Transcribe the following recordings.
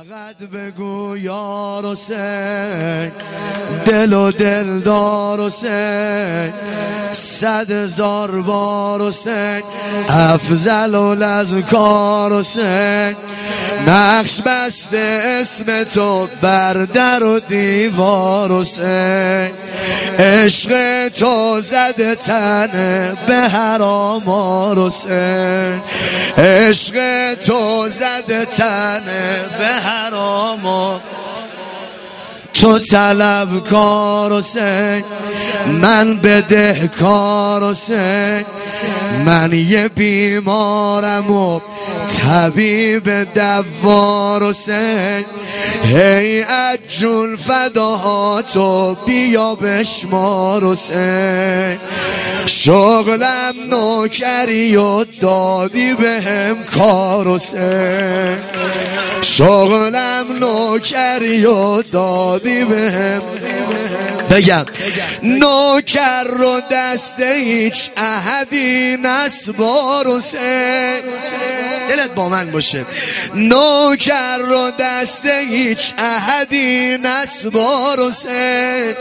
فقط بگو یار حسین، دل و دلدار حسین، 100,000 بار حسین، افضل الازکار حسین. نقش بسته اسم تو بر در و دیوار حسین، عشق تو زده تنه به حرامار حسین، عشق تو زده تنه به حرامار. تو طلبکار حسین، من بدهکار حسین، من یه بیمارم و طبیب دوار حسین. هیئت جون فداهاتو بیا بشمار حسین، شغلم نوکری و دادی بهم کار حسین، شغلم نوکری و دادی بهم. بگم نوکر رو دست هیچ احدی نسپار حسین، دلت با من باشه. نوکر رو دست هیچ احدی نسپار حسین،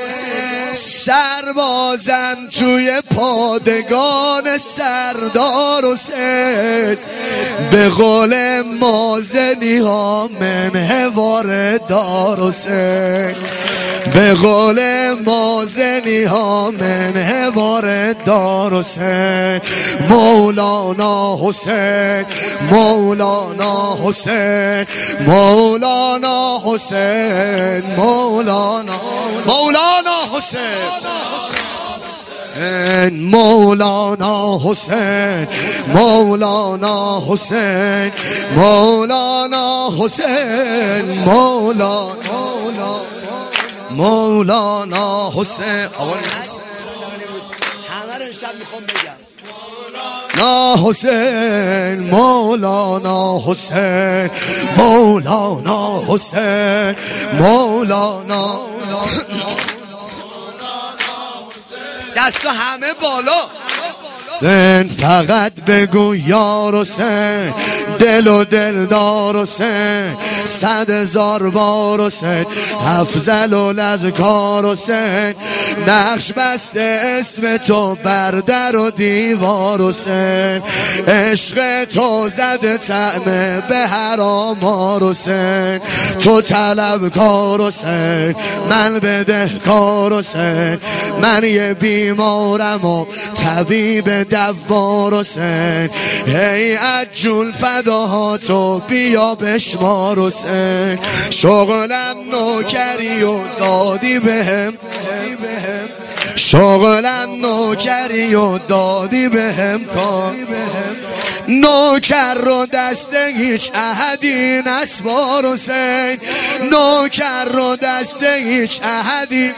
سربازم توی پادگان سردار حسین. به قول مازنی ها منحوار دار حسین، به قول مازنی ها منحوار دار حسین. مولانا حسین، مولانا حسین، مولانا حسین، مولانا، مولانا حسین، مولانا حسین، مولانا حسین، مولانا حسین، مولانا، مولانا حسین. آقا همه رو امشب میخوام بگم مولانا حسین، مولانا حسین، مولانا حسین، مولانا. دست همه بالا. فقط بگو یار حسین، دل و دلدار حسین، 100,000 بار حسین، افضل الازکار حسین. نقش بسته اسم تو بر در و دیوار حسین، عشق تو زده طعنه به حرامار حسین. تو طلبکار حسین، من بدهکار حسین، من یه بیمارم و طبیب دوار حسین. هیئت جون فداهاتو بیا بشمار حسین، شغلم نوکری و دادی بهم، شغلم نوکری و دادی بهم کار. نوکر رو دست هیچ احدی نسپار حسین، نوکر رو دست هیچ احدی.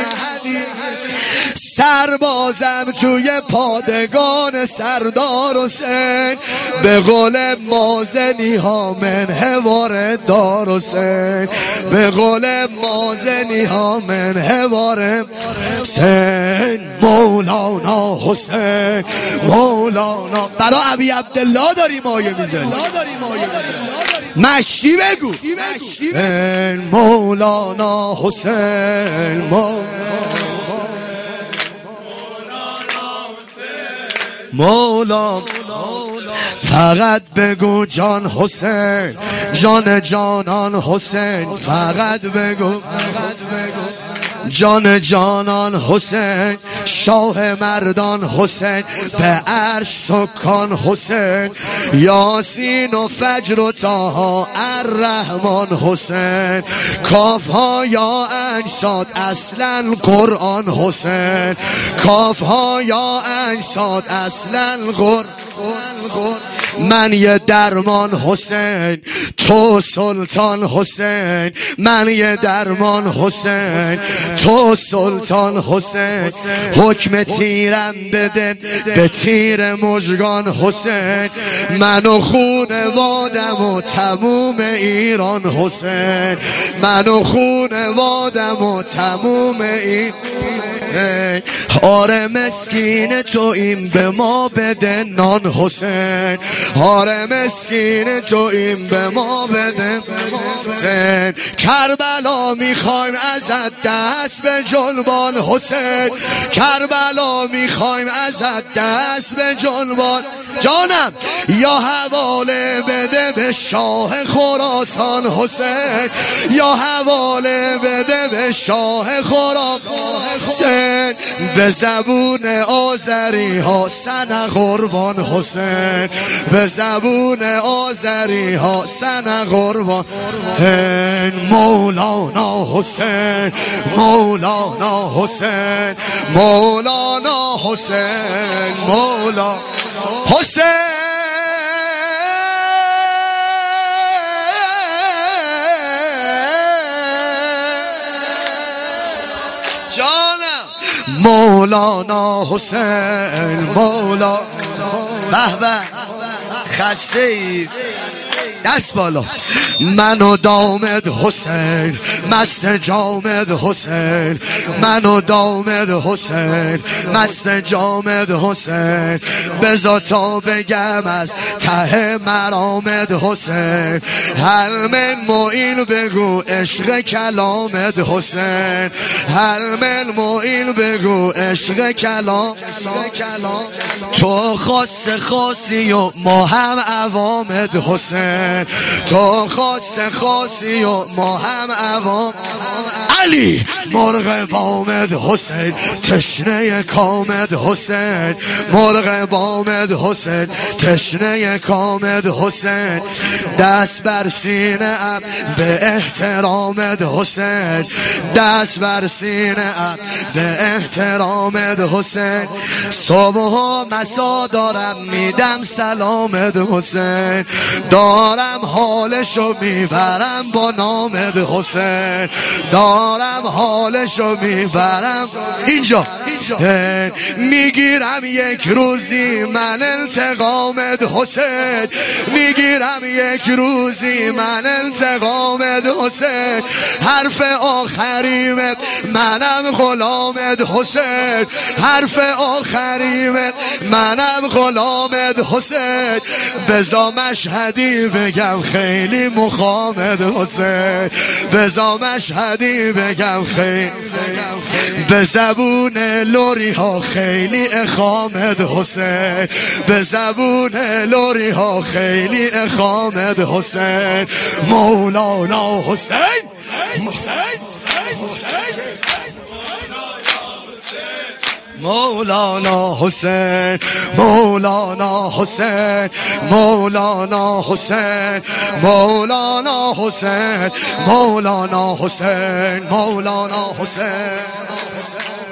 سربازم توی پادگان سردار حسین، به قول مازنی ها منحوار دار حسین، به قول مازنی ها منحوار حسین. مولانا حسین، مولانا. برای ابی عبدالله داریم آیه میزنیم، مشی بگو. مولانا حسین، مولانا. فقط بگو جان حسین، جان جانان حسین. فقط بگو جان جانان حسین، شاه مردان حسین، به عرش سکان حسین. یاسین و فجر و طه الرحمن حسین، کاف ها یا انصاد اصلا قرآن حسین، کاف ها یا انصاد اصلا قرآن. من یه درمان حسین، تو سلطان حسین، من یه درمان حسین، تو سلطان حسین. حکم تیرم بده به تیر مژگان حسین، من و خونوادم و تموم ایران حسین، من و خونوادم و تموم این. آره مسکین تو این به ما بده نان حسین، آره مسکین تو این به ما بده حسین. کربلا میخوایم ازت دست به جنبان حسین، کربلا میخوایم ازت دست به جنبان جانم. یا حواله بده به شاه خراسان حسین، یا حواله بده به شاه خراسان حسین. به زبون آذری ها سن قربان حسین، به زبون آذری ها سن قربان مولانا حسین، مولانا حسین، مولانا حسین، مولانا حسین. جانم مولانا حسین، مولانا. به به خسته اید دست بالا. من و دامد حسین مست جامد حسین، من و دامد حسین مست جامد حسین. بذار تا بگم از ته مرامد حسین، هل من معین بگو عشق کلامد حسین، هل من معین بگو عشق کلام. تو خاص خاصی و ما هم عوامد حسین، تو خاص خاصی و ما هم عوام. علی مرغ بامد حسین تشنه کامد حسین، مرغ بامد حسین تشنه کامد حسین. دست بر سینه ام به احترامد حسین، دست بر سینه ام به احترامد حسین. صبح و مسا دارم میدم سلامد حسین، دارم حالشو میبرم با نامد حسین، دارم حالشو میبرم اینجا. میگیرم یک روزی من انتقامد حسین، میگیرم یک روزی من انتقامد حسین. حرف آخریمت منم غلامت حسین، حرف آخریمت منم غلامت حسین. بزا مشهدی بگم خیلی مخامد حسین، بزا مشهدی بگم خیلی. به زبون لوری ها خیلی اخامد حسین، به زبون لوری ها خیلی اخامد حسین. مولانا حسین، مولانا حسین، مولانا حسین، مولانا حسین، مولانا حسین، مولانا حسین، مولانا حسین.